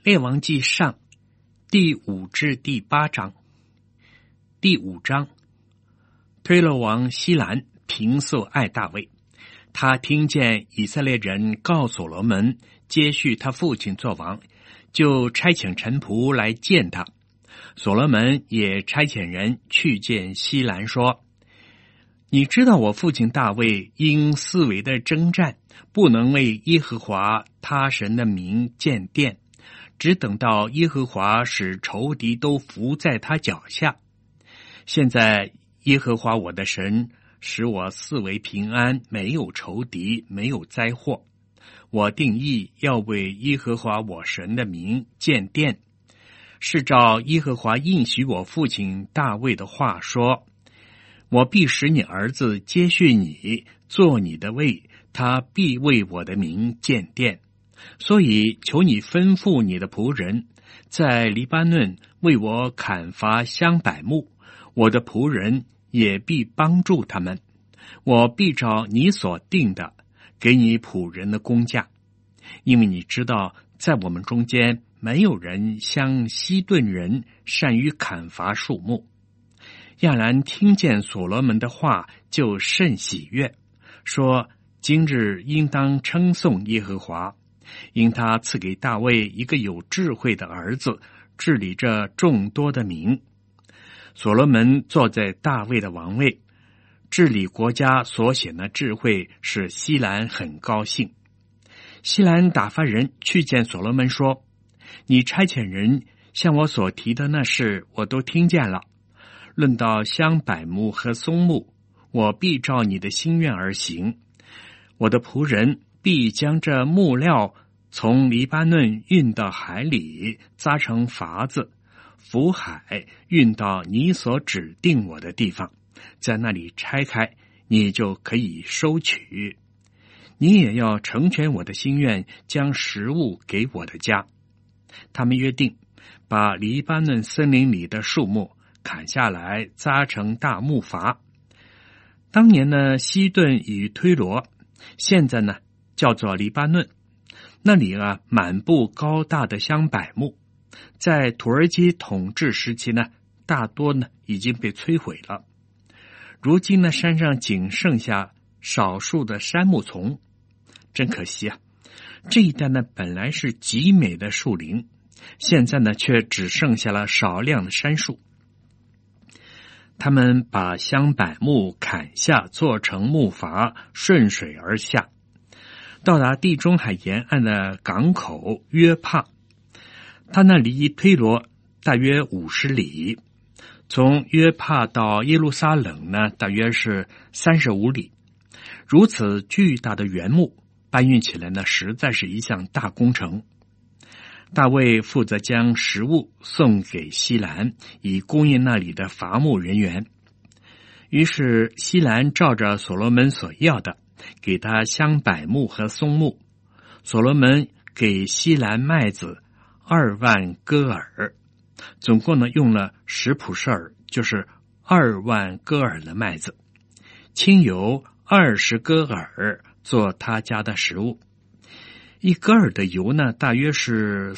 列王纪上第5至第8章。第5章，推罗王西兰平素爱大卫，他听见以色列人告所罗门接续他父亲做王，就差遣臣仆来见他。所罗门也差遣人去见西兰说：你知道我父亲大卫因四围的征战，不能为耶和华他神的名建殿，只等到耶和华使仇敌都伏在他脚下。现在耶和华我的神使我四围平安，没有仇敌，没有灾祸。我定义要为耶和华我神的名建殿，是照耶和华应许我父亲大卫的话说：我必使你儿子接续你，做你的位，他必为我的名建殿。所以求你吩咐你的仆人，在黎巴嫩为我砍伐香柏木，我的仆人也必帮助他们。我必照你所定的，给你仆人的工价。因为你知道，在我们中间没有人像西顿人善于砍伐树木。亚兰听见所罗门的话，就甚喜悦，说：今日应当称颂耶和华，因他赐给大卫一个有智慧的儿子，治理这众多的民。所罗门坐在大卫的王位，治理国家所显的智慧，使西兰很高兴。西兰打发人去见所罗门说：你差遣人向我所提的那事，我都听见了。论到香柏木和松木，我必照你的心愿而行。我的仆人必将这木料从黎巴嫩运到海里，扎成筏子，浮海，运到你所指定我的地方，在那里拆开，你就可以收取。你也要成全我的心愿，将食物给我的家。他们约定，把黎巴嫩森林里的树木砍下来，扎成大木筏。当年呢，西顿与推罗，现在呢叫做黎巴嫩，那里满布高大的香柏木，在土耳其统治时期呢，大多呢已经被摧毁了。如今呢，山上仅剩下少数的杉木丛，真可惜啊！这一带呢本来是极美的树林，现在呢却只剩下了少量的杉树。他们把香柏木砍下，做成木筏，顺水而下，到达地中海沿岸的港口约帕。它那离推罗大约50里，从约帕到耶路撒冷呢，大约是35里。如此巨大的原木，搬运起来呢，实在是一项大工程。大卫负责将食物送给西兰，以供应那里的伐木人员。于是西兰照着所罗门所要的，给他香柏木和松木。所罗门给西兰麦子2万戈尔，总共呢用了10普舍尔，就是2万戈尔的麦子。清油20戈尔做他家的食物。1戈尔的油呢，大约是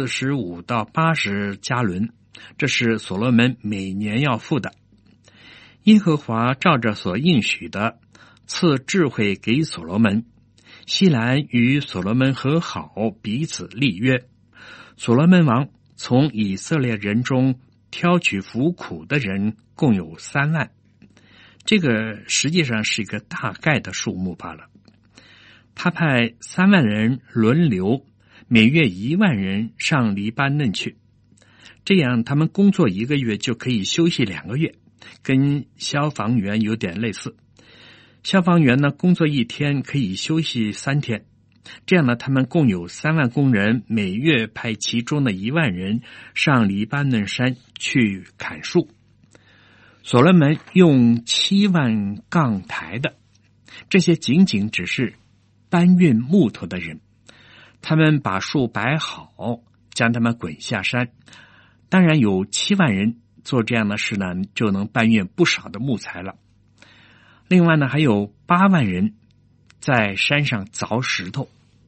45到80加仑，这是所罗门每年要付的。耶和华照着所应许的，赐智慧给所罗门。西兰与所罗门和好，彼此立约。所罗门王从以色列人中挑取服苦的人共有3万，这个实际上是一个大概的数目罢了。他派3万人轮流，每月1万人上黎巴嫩去，这样他们工作1个月就可以休息2个月，跟消防员有点类似。消防员呢，工作1天可以休息3天，这样呢，他们共有3万工人，每月派其中的1万人上黎巴嫩山去砍树。所罗门用7万杠抬的，这些仅仅只是搬运木头的人，他们把树摆好，将他们滚下山。当然有7万人做这样的事呢，就能搬运不少的木材了。另外呢，还有8万人在山上凿石头，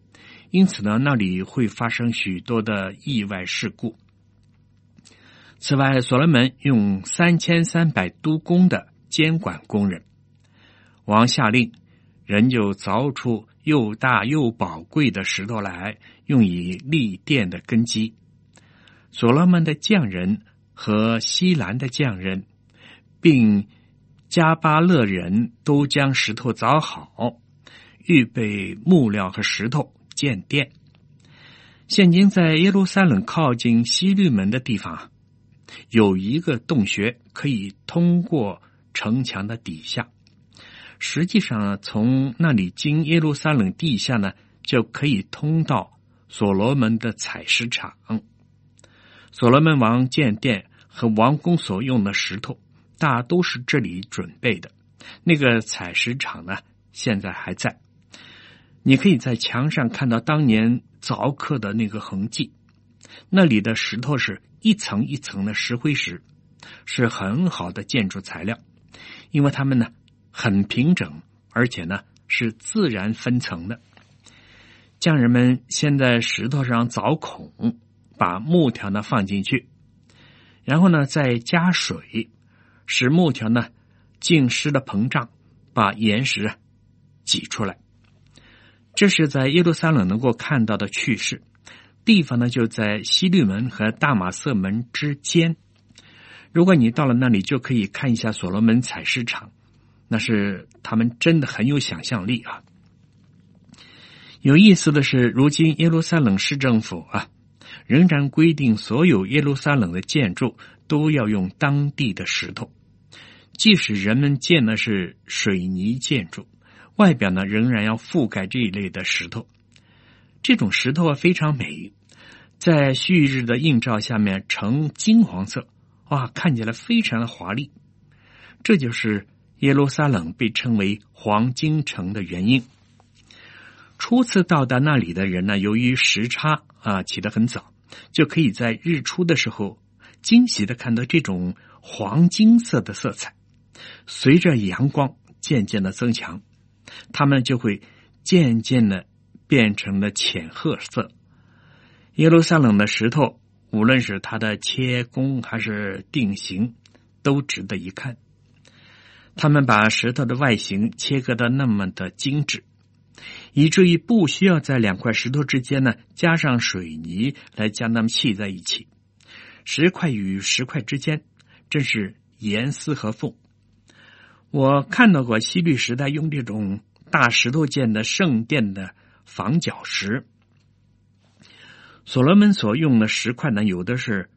因此呢，那里会发生许多的意外事故。此外，所罗门用3300督工的监管工人，王下令，人就凿出又大又宝贵的石头来，用以立殿的根基。所罗门的匠人和西兰的匠人，并加巴勒人都将石头凿好，预备木料和石头建殿。现今在耶路撒冷靠近西律门的地方，有一个洞穴可以通过城墙的底下。实际上从那里经耶路撒冷地下呢，就可以通到所罗门的采石场。所罗门王建殿和王宫所用的石头大都是这里准备的。那个采石场呢，现在还在，你可以在墙上看到当年凿刻的那个痕迹。那里的石头是一层一层的石灰石，是很好的建筑材料，因为它们呢很平整，而且呢是自然分层的。匠人们先在石头上凿孔，把木条呢放进去，然后呢再加水，使木条呢浸湿的膨胀，把岩石挤出来。这是在耶路撒冷能够看到的趣事。地方呢就在西律门和大马色门之间。如果你到了那里，就可以看一下所罗门采石场，那是他们真的很有想象力啊。有意思的是，如今耶路撒冷市政府仍然规定所有耶路撒冷的建筑都要用当地的石头，即使人们建的是水泥建筑，外表呢仍然要覆盖这一类的石头。这种石头非常美，在旭日的映照下面呈金黄色，看起来非常的华丽。这就是耶路撒冷被称为黄金城的原因。初次到达那里的人呢，由于时差起得很早，就可以在日出的时候惊喜的看到这种黄金色的色彩。随着阳光渐渐的增强，它们就会渐渐的变成了浅褐色。耶路撒冷的石头，无论是它的切工还是定型，都值得一看。他们把石头的外形切割得那么的精致，以至于不需要在两块石头之间呢加上水泥来将它们砌在一起。石块与石块之间真是严丝合缝。我看到过西律时代用这种大石头建的圣殿的房角石。所罗门所用的石块呢，有的是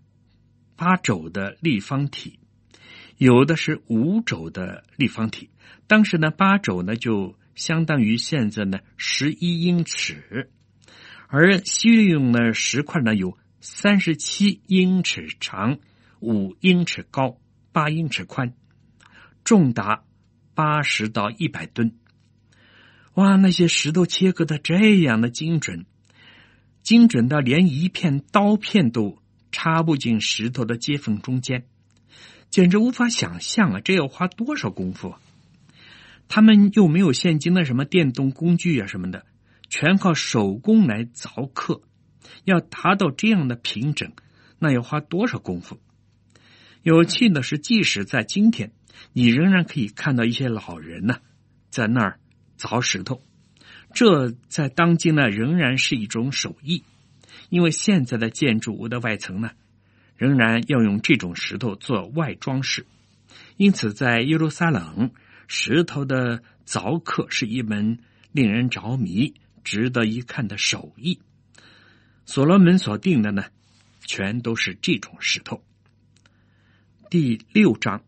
8肘的立方体，有的是5肘的立方体。当时呢8肘呢就相当于现在呢11英尺，而西律用的石块呢有37英尺长，5英尺高，8英尺宽，重达80到100吨。那些石头切割的这样的精准到连一片刀片都插不进石头的接缝中间，简直无法想象这要花多少功夫。他们又没有现今的什么电动工具什么的，全靠手工来凿刻，要达到这样的平整，那要花多少功夫。有趣的是，即使在今天，你仍然可以看到一些老人在那儿凿石头。这在当今呢仍然是一种手艺，因为现在的建筑物的外层呢仍然要用这种石头做外装饰。因此在耶路撒冷，石头的凿刻是一门令人着迷、值得一看的手艺。所罗门所定的呢全都是这种石头。第6章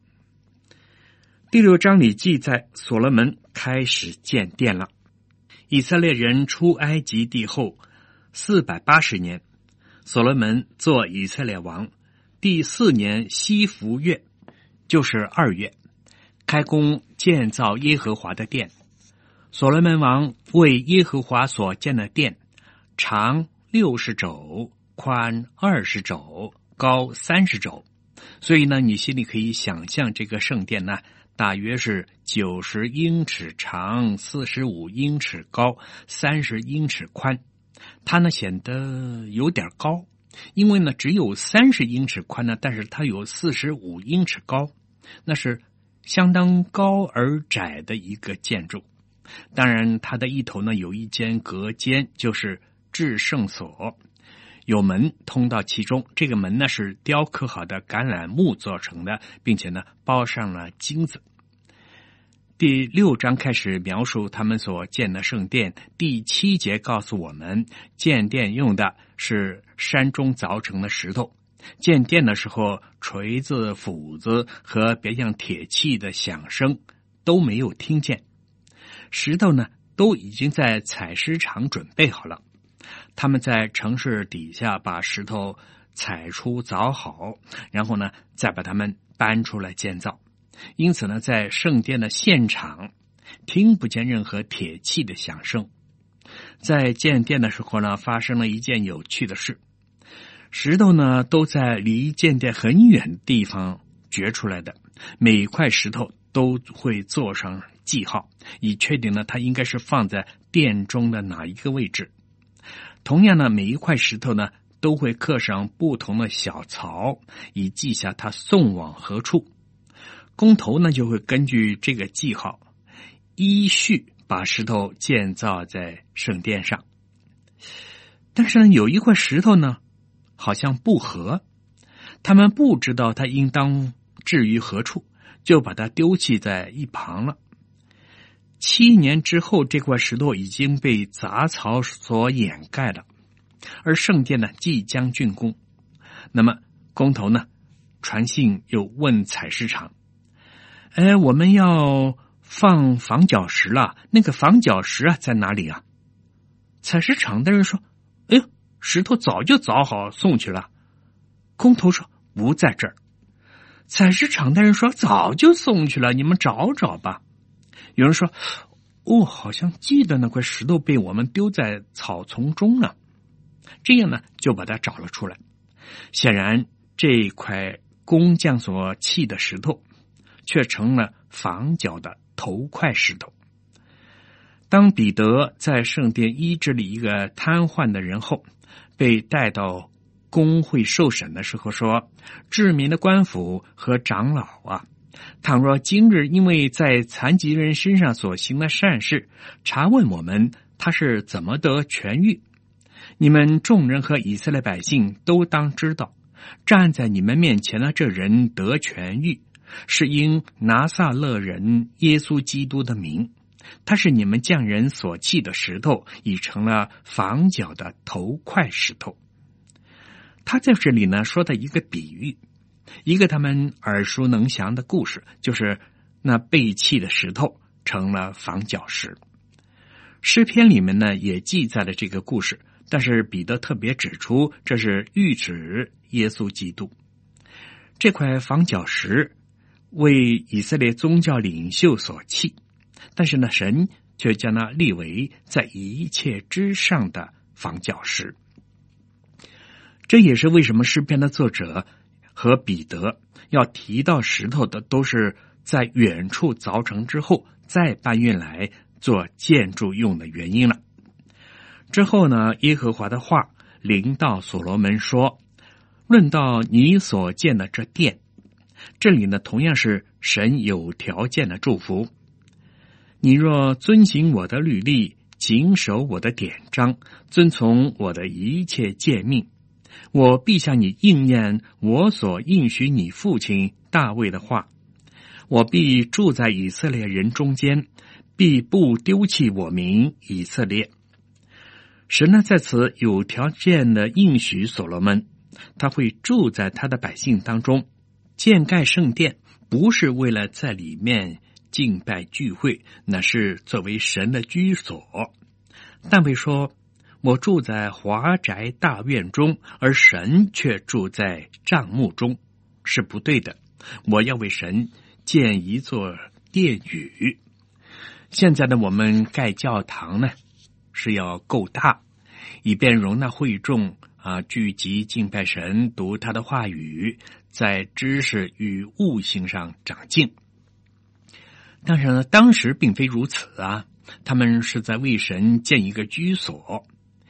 里记载，所罗门开始建殿了。以色列人出埃及地后480年，所罗门做以色列王，第4年西弗月，就是2月，开工建造耶和华的殿。所罗门王为耶和华所建的殿，长60肘，宽20肘，高30肘。所以呢，你心里可以想象这个圣殿呢大约是90英尺长，45英尺高，30英尺宽。 它呢显得有点高，因为呢只有30英尺宽呢，但是它有45英尺高，那是相当高而窄的一个建筑。当然它的一头呢有一间隔间，就是至圣所，有门通到其中，这个门呢是雕刻好的橄榄木做成的，并且呢包上了金子。第6章开始描述他们所建的圣殿，第7节告诉我们，建殿用的是山中凿成的石头。建殿的时候，锤子、斧子和别样铁器的响声都没有听见。石头呢，都已经在采石场准备好了。他们在城市底下把石头采出凿好，然后呢，再把它们搬出来建造。因此呢，在圣殿的现场听不见任何铁器的响声。在建殿的时候呢，发生了一件有趣的事。石头呢都在离建殿很远的地方掘出来的，每一块石头都会做上记号，以确定呢它应该是放在殿中的哪一个位置。同样呢，每一块石头呢都会刻上不同的小槽，以记下它送往何处。工头呢就会根据这个记号依序把石头建造在圣殿上。但是呢，有一块石头呢好像不合，他们不知道它应当置于何处，就把它丢弃在一旁了。7年之后，这块石头已经被杂草所掩盖了，而圣殿呢即将竣工。那么工头呢传信又问采石场，我们要放房角石了，那个房角石啊在哪里啊？采石场的人说，石头早就凿好送去了。工头说，不在这儿。采石场的人说，早就送去了，你们找找吧。有人说，好像记得那块石头被我们丢在草丛中了。这样呢就把它找了出来。显然这块工匠所砌的石头却成了房角的头块石头。当彼得在圣殿医治了一个瘫痪的人后，被带到公会受审的时候说，治民的官府和长老啊，倘若今日因为在残疾人身上所行的善事，查问我们他是怎么得痊愈，你们众人和以色列百姓都当知道，站在你们面前的这人得痊愈，是因拿撒勒人耶稣基督的名，他是你们匠人所砌的石头，已成了房角的头块石头。他在这里呢说的一个比喻，一个他们耳熟能详的故事，就是那被弃的石头成了房角石。诗篇里面呢也记载了这个故事，但是彼得特别指出，这是喻指耶稣基督。这块房角石为以色列宗教领袖所弃，但是呢，神却将它立为在一切之上的房角石。这也是为什么诗篇的作者和彼得要提到石头的，都是在远处凿成之后再搬运来做建筑用的原因了。之后呢，耶和华的话临到所罗门说，论到你所建的这殿，这里呢同样是神有条件的祝福。你若遵行我的律例，谨守我的典章，遵从我的一切诫命，我必向你应验我所应许你父亲大卫的话。我必住在以色列人中间，必不丢弃我名以色列。神呢在此有条件的应许所罗门，他会住在他的百姓当中。建盖圣殿不是为了在里面敬拜聚会，那是作为神的居所。但为说，我住在华宅大院中，而神却住在帐幕中，是不对的。我要为神建一座殿宇。现在呢，我们盖教堂呢是要够大，以便容纳会众聚集敬拜神，读他的话语，在知识与悟性上长进。但是呢，当时并非如此啊，他们是在为神建一个居所。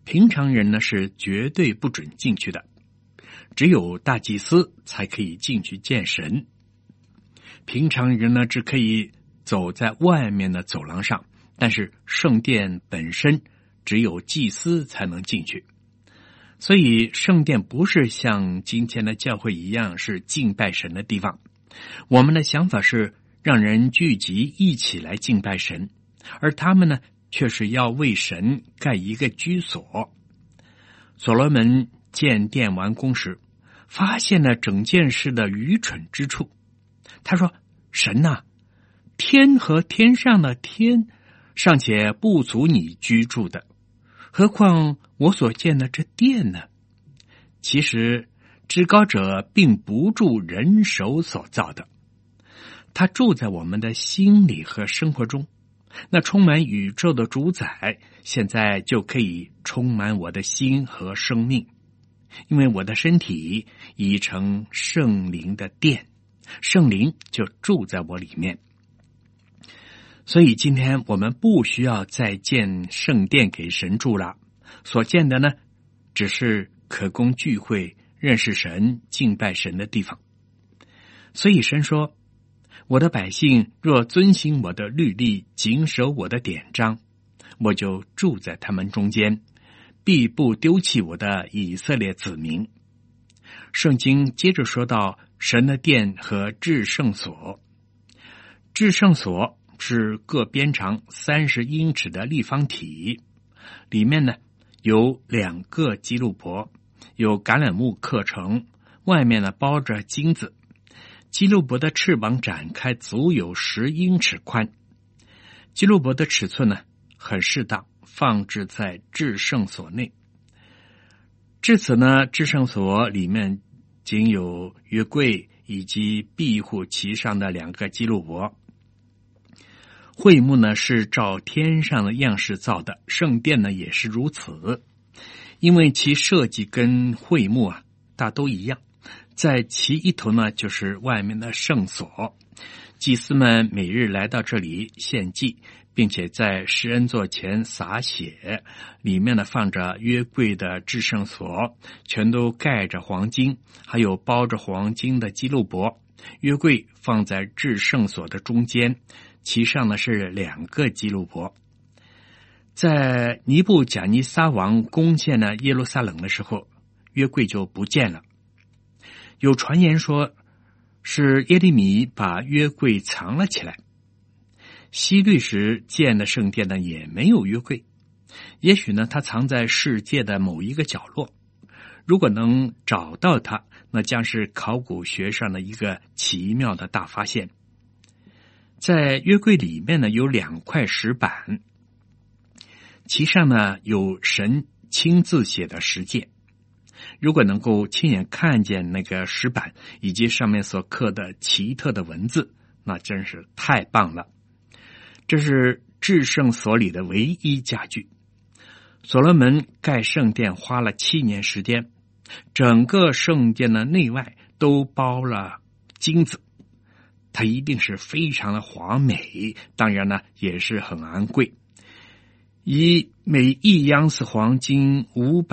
平常人呢是绝对不准进去的，只有大祭司才可以进去见神。平常人呢只可以走在外面的走廊上，但是圣殿本身只有祭司才能进去。所以圣殿不是像今天的教会一样是敬拜神的地方。我们的想法是让人聚集一起来敬拜神，而他们呢却是要为神盖一个居所。所罗门建殿完工时，发现了整件事的愚蠢之处。他说，神哪，天和天上的天尚且不足你居住的，何况我所建的这殿呢？其实至高者并不住人手所造的，他住在我们的心里和生活中。那充满宇宙的主宰现在就可以充满我的心和生命，因为我的身体已成圣灵的殿，圣灵就住在我里面。所以今天我们不需要再建圣殿给神住了，所建的呢只是可供聚会认识神敬拜神的地方。所以神说，我的百姓若遵行我的律例，谨守我的典章，我就住在他们中间，必不丢弃我的以色列子民。圣经接着说到神的殿和至圣所。至圣所是各边长30英尺的立方体，里面呢有2个基路伯，有橄榄木刻成，外面呢包着金子。基路伯的翅膀展开足有10英尺宽。基路伯的尺寸呢很适当，放置在至圣所内。至此呢，至圣所里面仅有约柜以及庇护其上的2个基路伯。会幕呢是照天上的样式造的，圣殿呢也是如此，因为其设计跟会幕大都一样。在其一头呢就是外面的圣所，祭司们每日来到这里献祭，并且在施恩座前洒血，里面呢放着约柜的至圣所，全都盖着黄金，还有包着黄金的基路伯。约柜放在至圣所的中间，其上呢是2个基路伯。在尼布甲尼撒王攻陷了耶路撒冷的时候，约柜就不见了。有传言说是耶利米把约柜藏了起来。希律时建的圣殿呢也没有约柜，也许呢它藏在世界的某一个角落。如果能找到它，那将是考古学上的一个奇妙的大发现。在约柜里面呢有2块石板，其上呢有神亲自写的十诫。如果能够亲眼看见那个石板以及上面所刻的奇特的文字，那真是太棒了。这是至圣所里的唯一家具。所罗门盖圣殿花了7年时间，整个圣殿的内外都包了金子，它一定是非常的华美，当然呢也是很昂贵。以每1盎司黄金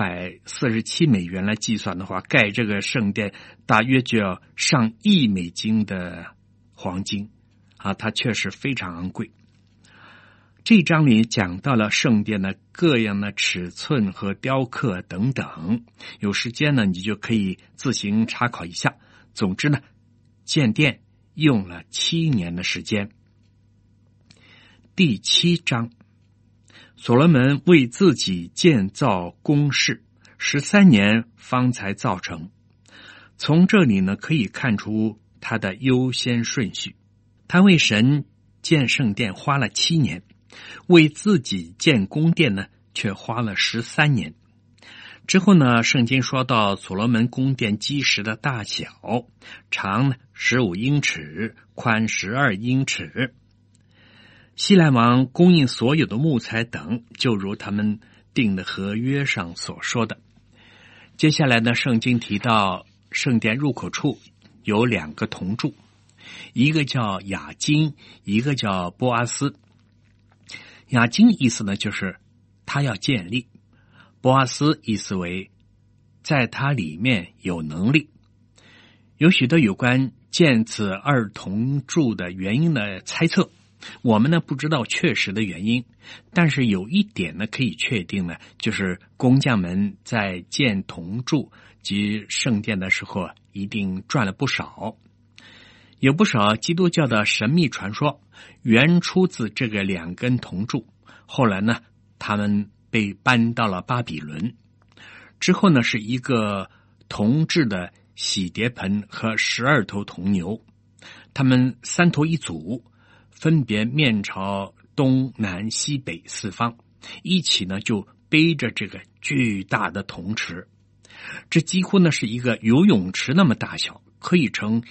547美元来计算的话，盖这个圣殿大约就要上1美金的黄金它确实非常昂贵。这一章里讲到了圣殿的各样的尺寸和雕刻等等，有时间呢你就可以自行查考一下。总之呢，建殿用了7年的时间。第7章，所罗门为自己建造宫室，13年方才造成。从这里呢可以看出他的优先顺序。他为神建圣殿花了7年，为自己建宫殿呢却花了13年。之后呢，圣经说到所罗门宫殿基石的大小，长15英尺，宽12英尺。西兰王供应所有的木材等，就如他们订的合约上所说的。接下来呢，圣经提到圣殿入口处有2个铜柱，一个叫雅金，一个叫波阿斯。雅金意思呢就是他要建立， 波阿斯意思为在他里面有能力。有许多有关建此二铜柱的原因的猜测，我们呢不知道确实的原因，但是有一点呢可以确定呢，就是工匠们在建铜柱及圣殿的时候一定赚了不少。有不少基督教的神秘传说原出自这个2根铜柱，后来呢他们被搬到了巴比伦，之后呢是一个铜制的洗碟盆和12头铜牛，他们3头一组，分别面朝东南西北4方，一起呢就背着这个巨大的铜池，这几乎呢是一个游泳池那么大小，可以盛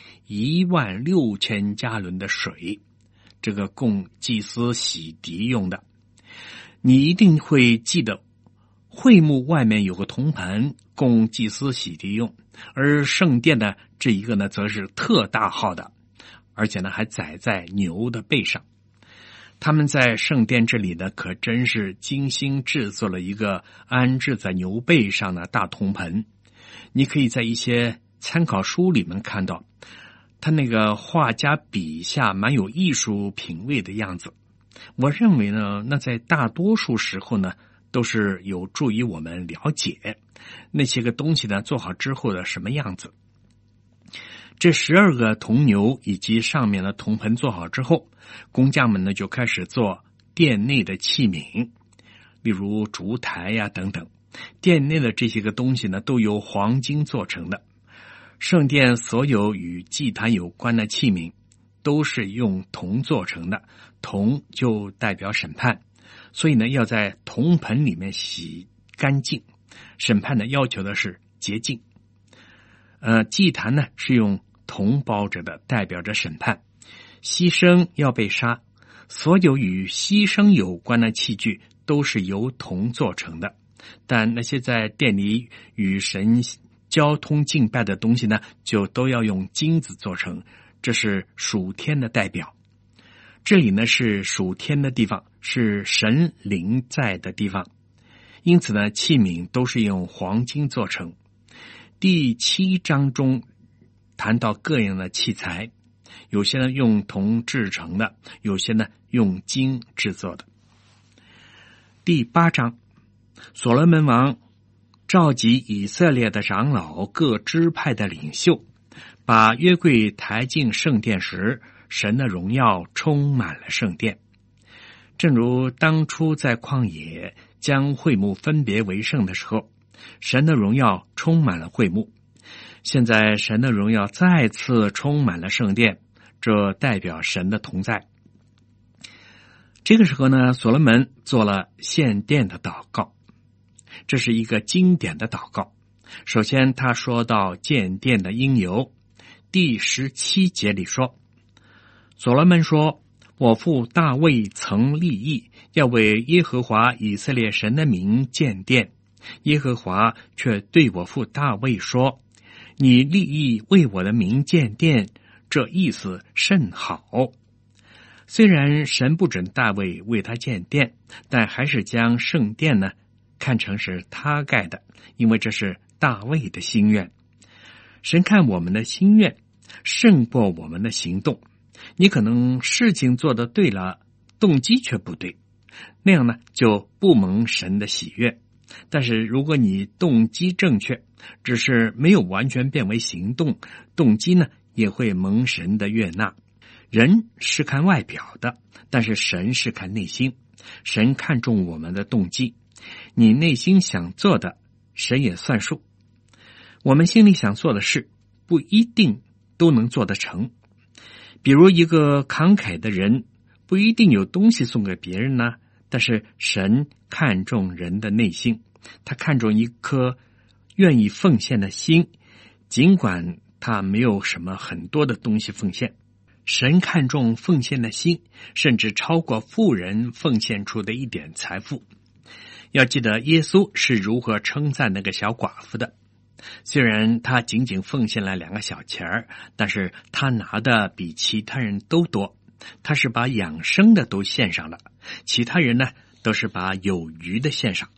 16000加仑的水，这个供祭司洗涤用的。你一定会记得会幕外面有个铜盆供祭司洗涤用，而圣殿的这一个呢则是特大号的，而且呢还载在牛的背上。他们在圣殿这里呢可真是精心制作了一个安置在牛背上的大铜盆，你可以在一些参考书里面看到他那个画家笔下蛮有艺术品味的样子。我认为呢，那在大多数时候呢都是有助于我们了解那些个东西呢做好之后的什么样子。这12个铜牛以及上面的铜盆做好之后，工匠们呢就开始做殿内的器皿，例如烛台呀等等。殿内的这些个东西呢都由黄金做成的。圣殿所有与祭坛有关的器皿都是用铜做成的，铜就代表审判，所以呢要在铜盆里面洗干净。审判呢要求的是洁净。祭坛呢是用铜包着的，代表着审判。牺牲要被杀，所有与牺牲有关的器具都是由铜做成的，但那些在殿里与神交通敬拜的东西呢，就都要用金子做成，这是属天的代表。这里呢是属天的地方，是神灵在的地方，因此呢器皿都是用黄金做成。第7章中谈到各样的器材，有些呢用铜制成的，有些呢用金制作的。第8章，所罗门王召集以色列的长老各支派的领袖，把约柜抬进圣殿时，神的荣耀充满了圣殿。正如当初在旷野将会幕分别为圣的时候，神的荣耀充满了会幕，现在神的荣耀再次充满了圣殿，这代表神的同在。这个时候呢，所罗门做了献殿的祷告，这是一个经典的祷告。首先他说到建殿的因由，第17节里说，所罗门说，我父大卫曾立意要为耶和华以色列神的名建殿，耶和华却对我父大卫说，你立意为我的名建殿，这意思甚好。虽然神不准大卫为他建殿，但还是将圣殿呢看成是他盖的，因为这是大卫的心愿。神看我们的心愿胜过我们的行动，你可能事情做得对了，动机却不对，那样呢就不蒙神的喜悦。但是如果你动机正确，只是没有完全变为行动，动机呢也会蒙神的悦纳。人是看外表的，但是神是看内心。神看重我们的动机，你内心想做的，神也算数。我们心里想做的事，不一定都能做得成。比如一个慷慨的人，不一定有东西送给别人呢，但是神看重人的内心，他看重一颗愿意奉献的心，尽管他没有什么很多的东西奉献。神看重奉献的心，甚至超过富人奉献出的一点财富。要记得耶稣是如何称赞那个小寡妇的，虽然他仅仅奉献了2个小钱儿，但是他拿的比其他人都多，他是把养生的都献上了，其他人呢都是把有余的献上。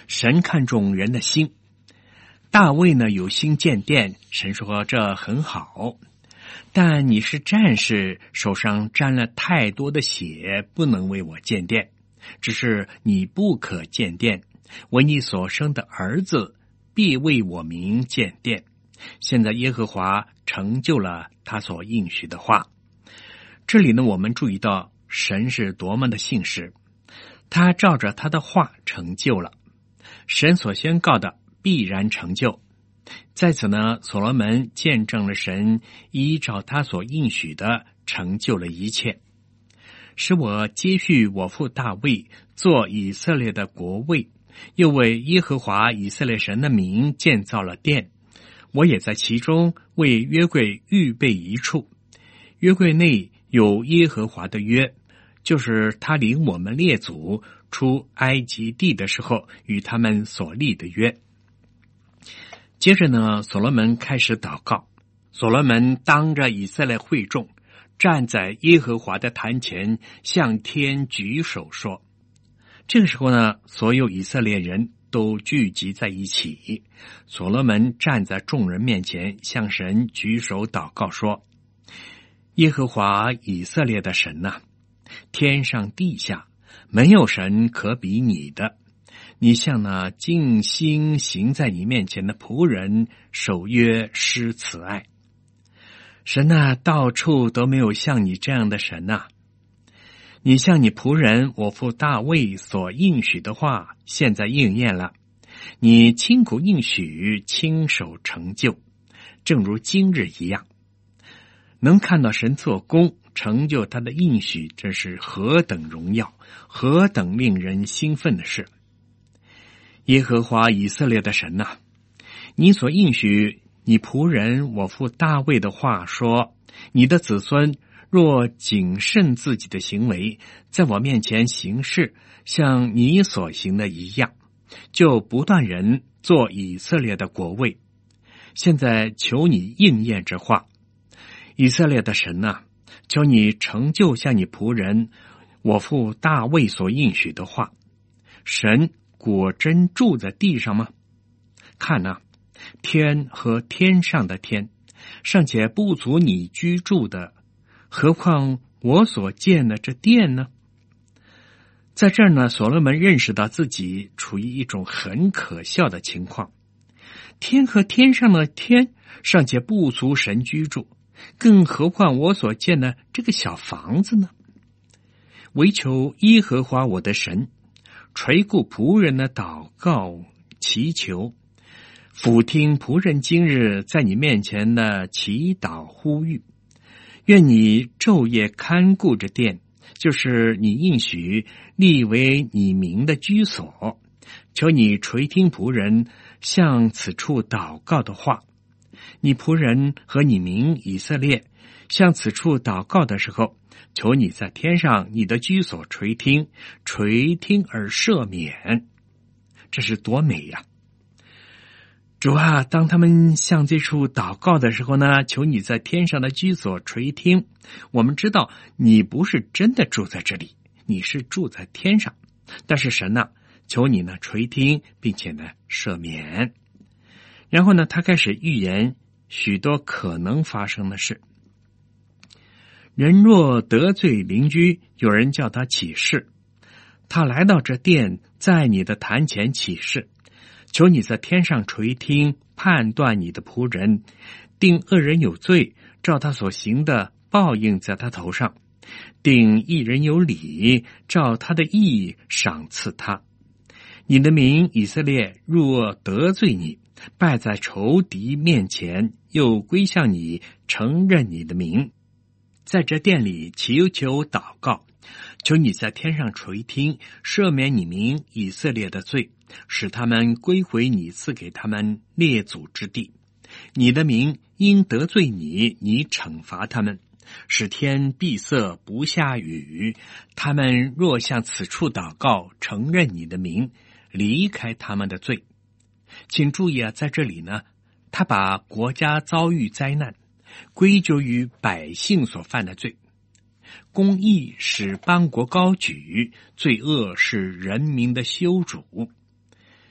神看重人的心。大卫呢有心建殿，神说这很好，但你是战士，手上沾了太多的血，不能为我建殿。只是你不可建殿，为你所生的儿子必为我名建殿。现在耶和华成就了他所应许的话。这里呢，我们注意到神是多么的信实，他照着他的话成就了，神所宣告的必然成就。在此呢，所罗门见证了神依照他所应许的成就了一切，使我接续我父大卫做以色列的国位，又为耶和华以色列神的名建造了殿。我也在其中为约柜预备一处，约柜内有耶和华的约，就是他领我们列祖出埃及地的时候与他们所立的约。接着呢，所罗门开始祷告。所罗门当着以色列会众，站在耶和华的坛前，向天举手说。这个时候呢，所有以色列人都聚集在一起。所罗门站在众人面前，向神举手祷告说：耶和华以色列的神啊，天上地下没有神可比你的。你向那尽心行在你面前的仆人守约施慈爱。神啊，到处都没有像你这样的神啊。你向你仆人我父大卫所应许的话现在应验了，你亲口应许，亲手成就，正如今日一样。能看到神做工，成就他的应许，这是何等荣耀，何等令人兴奋的事。耶和华以色列的神啊，你所应许你仆人我父大卫的话说，你的子孙若谨慎自己的行为，在我面前行事，像你所行的一样，就不断人做以色列的国位。现在求你应验这话。以色列的神啊，求你成就像你仆人我父大卫所应许的话。神果真住在地上吗？看啊，天和天上的天尚且不足你居住的，何况我所建的这殿呢？在这儿呢，所罗门认识到自己处于一种很可笑的情况。天和天上的天尚且不足神居住，更何况我所建的这个小房子呢？唯求耶和华我的神垂顾仆人的祷告祈求，俯听仆人今日在你面前的祈祷呼吁。愿你昼夜看顾着殿，就是你应许立为你名的居所。求你垂听仆人向此处祷告的话。你仆人和你民以色列向此处祷告的时候，求你在天上你的居所垂听，垂听而赦免。这是多美呀！主啊，当他们向这处祷告的时候呢，求你在天上的居所垂听。我们知道你不是真的住在这里，你是住在天上，但是神啊，求你呢垂听，并且呢赦免。然后呢，他开始预言许多可能发生的事。人若得罪邻居，有人叫他起誓，他来到这殿，在你的坛前起誓，求你在天上垂听，判断你的仆人，定恶人有罪，照他所行的报应在他头上，定义人有理，照他的义赏赐他。你的民以色列若得罪你，败在仇敌面前，又归向你，承认你的名，在这殿里祈求祷告，求你在天上垂听，赦免你民以色列的罪，使他们归回你赐给他们列祖之地。你的民因得罪你，你惩罚他们，使天闭塞不下雨。他们若向此处祷告，承认你的名，离开他们的罪。请注意啊，在这里呢，他把国家遭遇灾难归咎于百姓所犯的罪。公义使邦国高举，罪恶是人民的羞辱。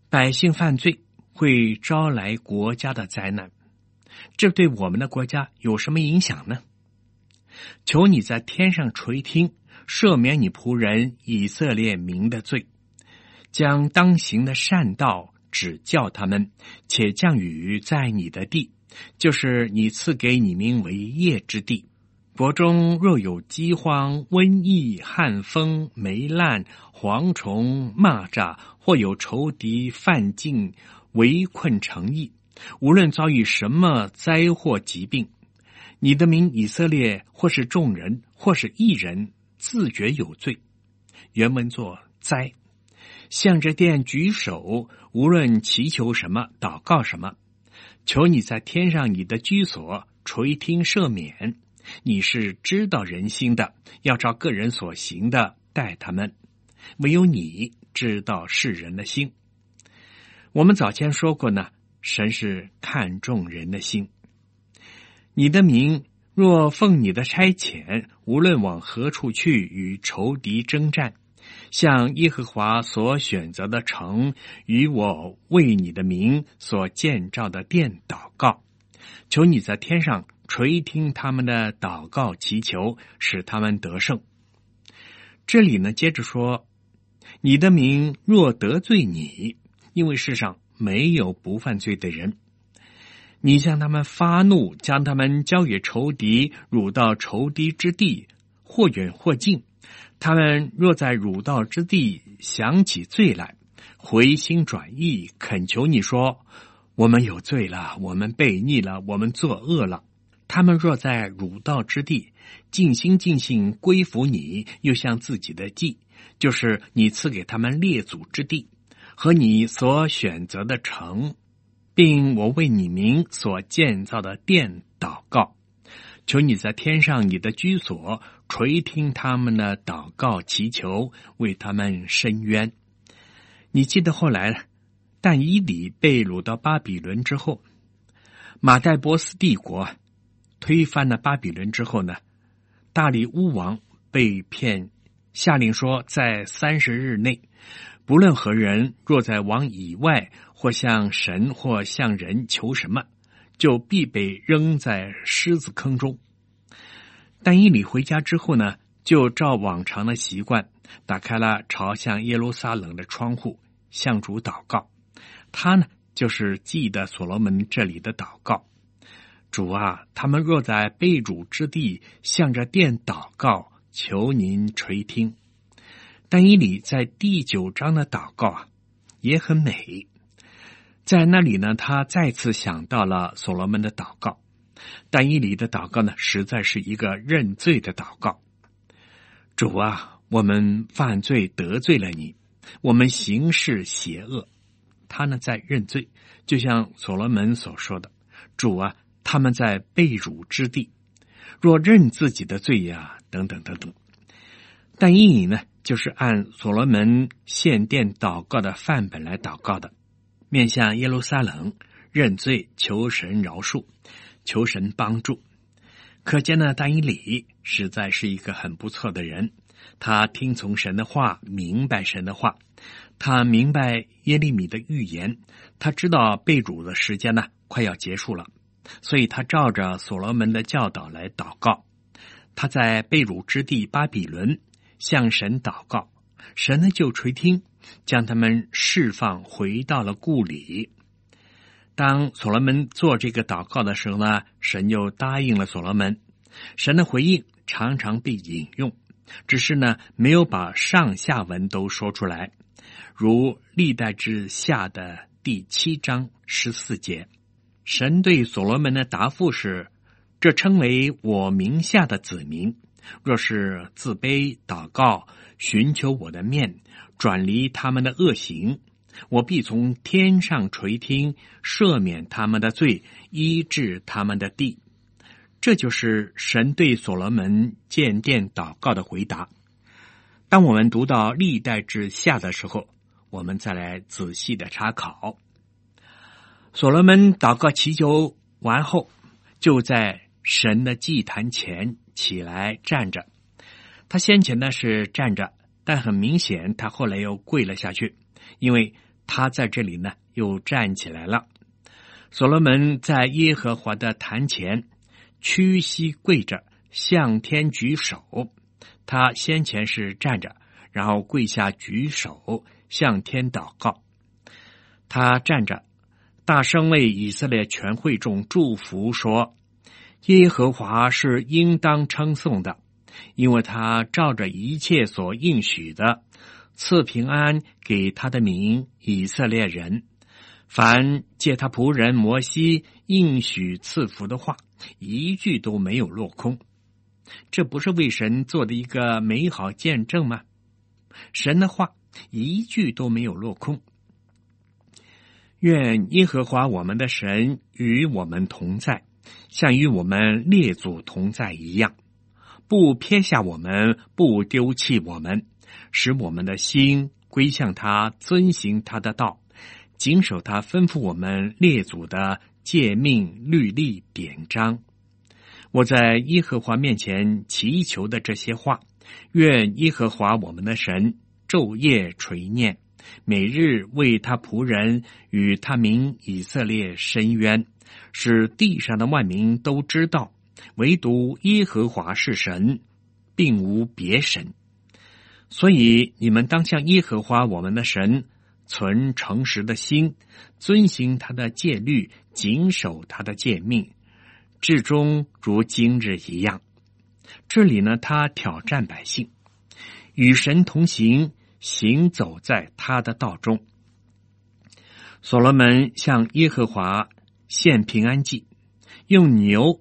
百姓犯罪会招来国家的灾难，这对我们的国家有什么影响呢？求你在天上垂听，赦免你仆人以色列民的罪，将当行的善道指教他们，且降雨在你的地，就是你赐给你民为业之地。国中若有饥荒、瘟疫、旱风、霉烂、蝗虫、蚂蚱，或有仇敌犯境围困城邑，无论遭遇什么灾祸疾病，你的民以色列或是众人或是一人自觉有罪，原文作灾，向着殿举手，无论祈求什么祷告什么，求你在天上你的居所垂听赦免，你是知道人心的，要照个人所行的待他们，唯有你知道世人的心。我们早前说过呢，神是看重人的心。你的民若奉你的差遣，无论往何处去与仇敌征战，向耶和华所选择的城与我为你的名所建造的殿祷告，求你在天上垂听他们的祷告祈求，使他们得胜。这里呢，接着说，你的民若得罪你，因为世上没有不犯罪的人，你向他们发怒，将他们交给仇敌，掳到仇敌之地，或远或近。他们若在辱道之地想起罪来，回心转意，恳求你说，我们有罪了，我们悖逆了，我们作恶了。他们若在辱道之地尽心尽性归服你，又向自己的祭，就是你赐给他们列祖之地和你所选择的城，并我为你名所建造的殿祷告，求你在天上你的居所垂听他们的祷告祈求，为他们伸冤。你记得后来但以理被掳到巴比伦之后，马代波斯帝国推翻了巴比伦之后呢，大利乌王被骗，下令说在30日内，不论何人若在王以外或向神或向人求什么，就必被扔在狮子坑中。但以理回家之后呢，就照往常的习惯，打开了朝向耶路撒冷的窗户，向主祷告。他呢，就是记得所罗门这里的祷告，主啊，他们若在被辱之地向着殿祷告，求您垂听。但以理在第9章的祷告也很美，在那里呢，他再次想到了所罗门的祷告。但以理的祷告呢，实在是一个认罪的祷告。主啊，我们犯罪得罪了你，我们行事邪恶。他呢在认罪，就像所罗门所说的，主啊，他们在被辱之地，若认自己的罪呀，等等等等。但以理呢，就是按所罗门献殿祷告的范本来祷告的，面向耶路撒冷认罪，求神饶恕，求神帮助。可见呢，但以理实在是一个很不错的人，他听从神的话，明白神的话，他明白耶利米的预言，他知道被掳的时间呢快要结束了，所以他照着所罗门的教导来祷告。他在被掳之地巴比伦向神祷告，神呢就垂听，将他们释放回到了故里。当所罗门做这个祷告的时候呢，神又答应了所罗门。神的回应常常被引用，只是呢没有把上下文都说出来，如历代志下的第7章14节，神对所罗门的答复是，这称为我名下的子民，若是自卑祷告，寻求我的面，转离他们的恶行，我必从天上垂听，赦免他们的罪，医治他们的地。这就是神对所罗门建殿祷告的回答。当我们读到历代志下的时候，我们再来仔细的查考。所罗门祷告祈求完后，就在神的祭坛前起来站着。他先前呢是站着，但很明显他后来又跪了下去，因为他在这里呢又站起来了。所罗门在耶和华的坛前屈膝跪着，向天举手。他先前是站着，然后跪下举手，向天祷告。他站着，大声为以色列全会众祝福说：耶和华是应当称颂的，因为他照着一切所应许的，赐平安给他的民以色列人。凡借他仆人摩西应许赐福的话，一句都没有落空。这不是为神做的一个美好见证吗？神的话一句都没有落空。愿耶和华我们的神与我们同在，像与我们列祖同在一样，不撇下我们，不丢弃我们，使我们的心归向他，遵行他的道，谨守他吩咐我们列祖的诫命、律例、典章。我在耶和华面前祈求的这些话，愿耶和华我们的神昼夜垂念，每日为他仆人与他民以色列伸冤，使地上的万民都知道，唯独耶和华是神，并无别神。所以你们当向耶和华我们的神存诚实的心，遵行他的诫律，谨守他的诫命，至终如今日一样。这里呢，他挑战百姓，与神同行，行走在他的道中。所罗门向耶和华献平安祭，用牛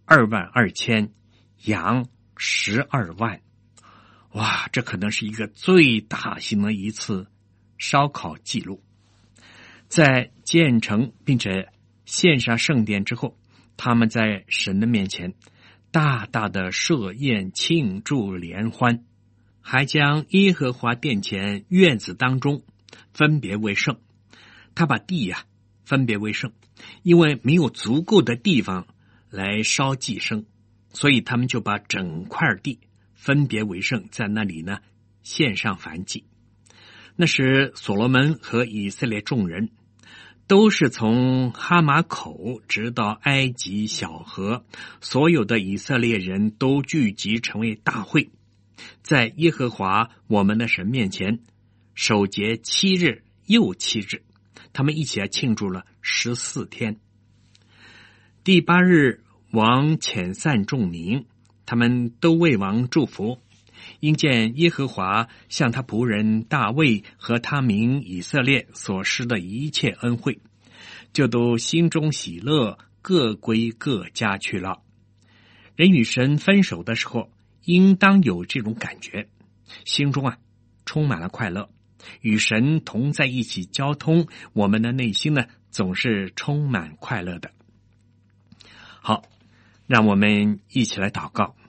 22000，羊12万。哇，这可能是一个最大型的一次烧烤记录。在建成并且献上圣殿之后，他们在神的面前大大的设宴庆祝联欢，还将耶和华殿前院子当中分别为圣。他把地分别为圣，因为没有足够的地方来烧祭牲，所以他们就把整块地分别为圣，在那里呢献上燔祭。那时所罗门和以色列众人都是从哈马口直到埃及小河，所有的以色列人都聚集成为大会，在耶和华我们的神面前守节7日又7日，他们一起庆祝了14天。第8日，王遣散众民，他们都为王祝福，因见耶和华向他仆人大卫和他民以色列所施的一切恩惠，就都心中喜乐，各归各家去了。人与神分手的时候，应当有这种感觉，心中充满了快乐。与神同在一起交通，我们的内心呢总是充满快乐的。好，让我们一起来祷告。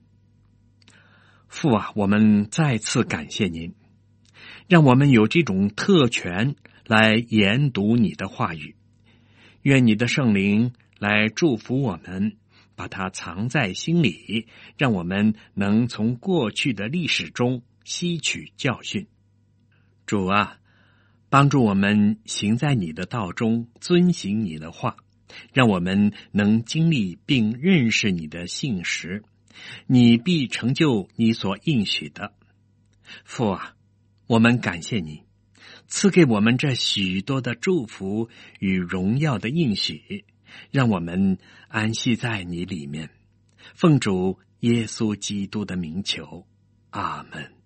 父我们再次感谢您，让我们有这种特权来研读你的话语。愿你的圣灵来祝福我们，把它藏在心里，让我们能从过去的历史中吸取教训。主帮助我们行在你的道中，遵行你的话，让我们能经历并认识你的信实，你必成就你所应许的。父我们感谢你赐给我们这许多的祝福与荣耀的应许，让我们安息在你里面。奉主耶稣基督的名求，阿们。